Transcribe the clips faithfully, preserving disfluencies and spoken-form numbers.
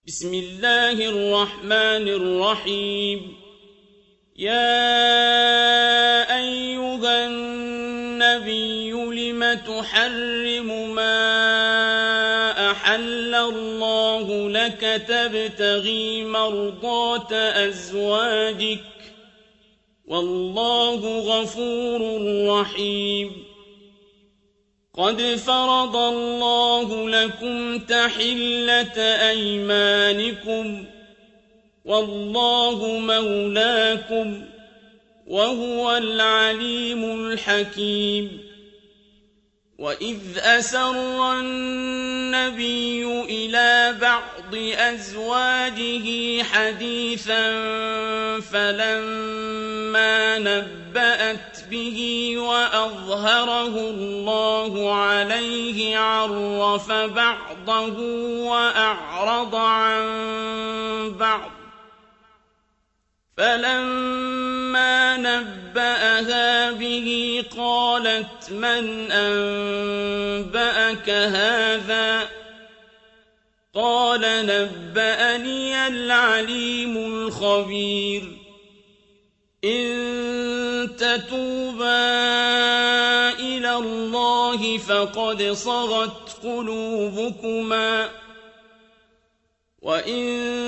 بسم الله الرحمن الرحيم. يا أيها النبي لم تحرم ما أحل الله لك تبتغي مرضات أزواجك والله غفور رحيم. قد فرض الله لكم تحلة أيمانكم والله مولاكم وهو العليم الحكيم. وإذ أسر النبي إلى بعض أزواجه حديثا فلما نبأت به وأظهره الله عليه عرف بعضه وأعرض عن بعض فلما نبأها به قالت من أنبأك هذا قال نبأني العليم الخبير. إن تتوبا إلى الله فقد صغت قلوبكما وإن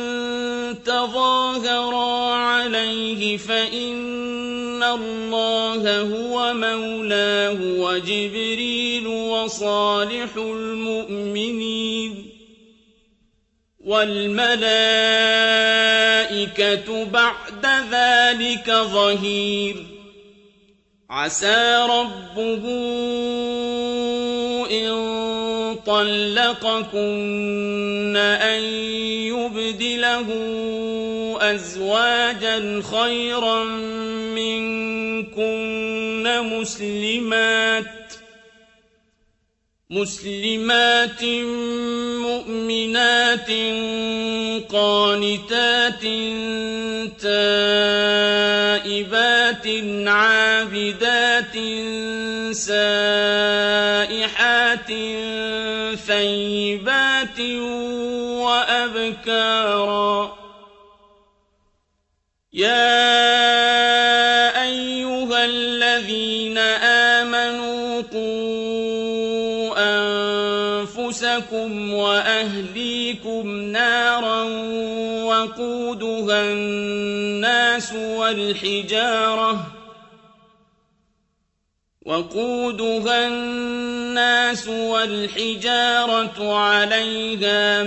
تظاهرا عليه فإن الله هو مولاه وجبريل وصالح المؤمنين والملائكة بعد ذلك ظهير. عسى ربه إن طلقكن أن يبدله أزواجا خيرا منكن مسلمات مسلمات مؤمنات قانتات تائبات عابدات سائحات ثيبات وأبكارا. يا أيها الذين آمنوا قوا أنفسكم وأهليكم نارا وقودها الناس والحجارة وقودها الناس والحجارة عليها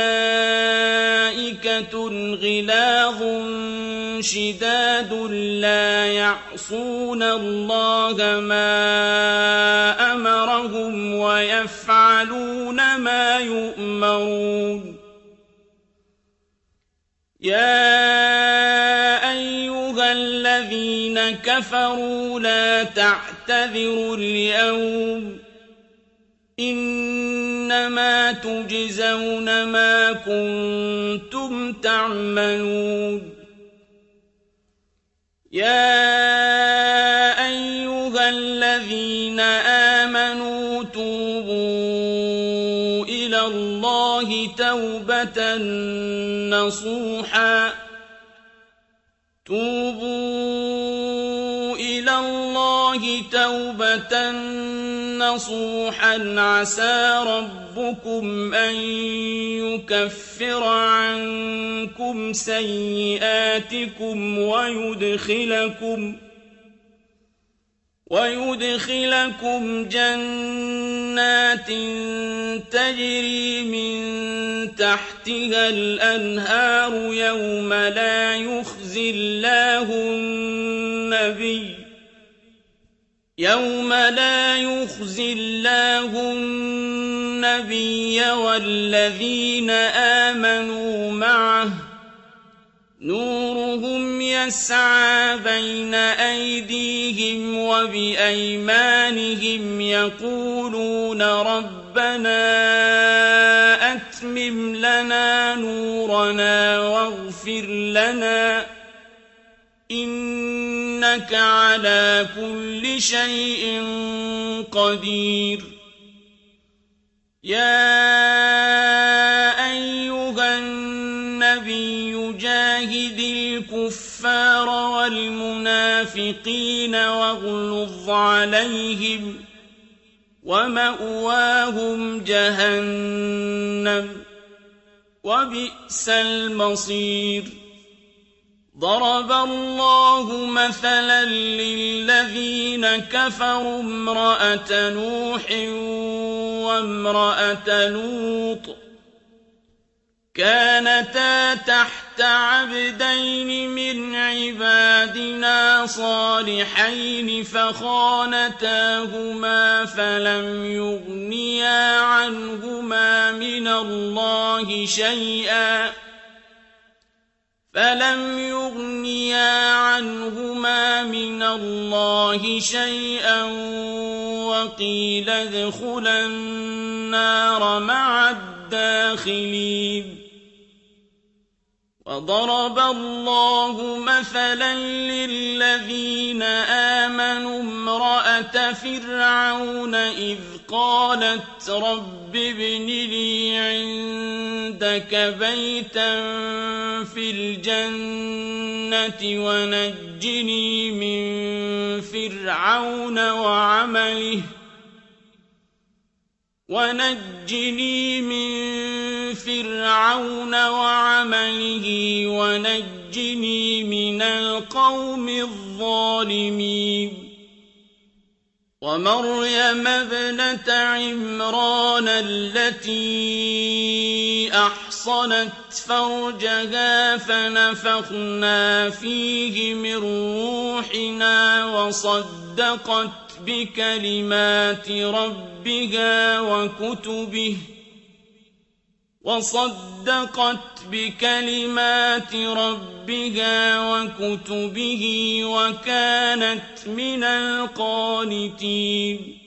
ملائكة غلاظ شداد لا يعصون الله ما أمرهم ويفعلون ما يؤمرون. يا أيها الذين كفروا لا تعتذروا اليوم إنما تجزون ما كنتم تعملون. يا أيها الذين آمنوا توبوا إلى الله توبة نصوحا توبوا إلى الله توبة نصوحا عسى ربكم أن يكفر عنكم سيئاتكم ويدخلكم ويدخلكم جنات تجري من تحتها الأنهار يوم لا يخزي الله النبي يوم لا يخزي الله النبي والذين آمنوا معه نورهم يسعى بين أيديهم وبأيمانهم يقولون ربنا أتمم لنا نورنا واغفر لنا إنك على كل شيء قدير. يا أيها الناس النبي جاهد الكفار والمنافقين واغلظ عليهم ومأواهم جهنم وبئس المصير ضرب الله مثلا للذين كفروا امرأة نوح وامرأة لوط كانتا تحت عبدين من عبادنا صالحين فخانتاهما فلم يغنيا عنهما من الله شيئا فلم يغنيا عنهما من الله شيئا وقيل ادخلا النار مع الداخلين وضرب الله مثلا للذين آمنوا امرأة فرعون إذ قالت رب ابن لي عندك بيتا في الجنة ونجني من فرعون وعمله ونجني من فرعون وعمله ونجني من القوم الظالمين ومريم ابنة عمران التي أحصنت فرجها فنفخنا فيه من روحنا وصدقت بكلمات ربها وكتبه وصدقت بكلمات ربها وكتبه وكانت من القانتين